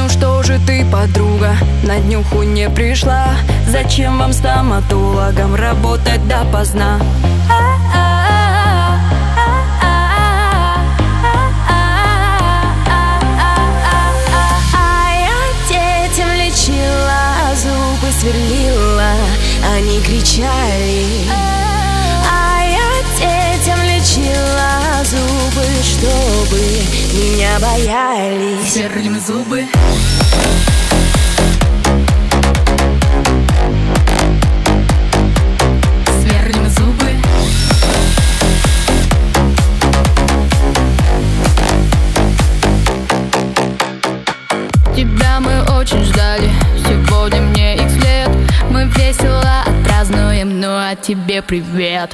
Ну что же ты, подруга, на днюху не пришла? Зачем вам стоматологам работать допоздна? Зубы сверлила, они кричали. А я детям лечила зубы, чтобы меня боялись. Сверлим зубы. Сверлим зубы. Тебя мы очень ждали, сегодня мне X лет. Мы весело отпразднуем, ну а тебе привет.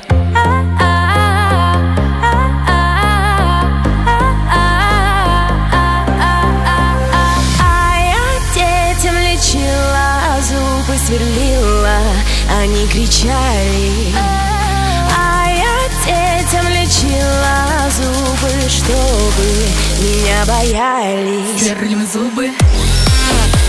А я детям лечила, зубы сверлила, они кричали. А я детям лечила зубы, чтобы меня боялись. Сверлим зубы.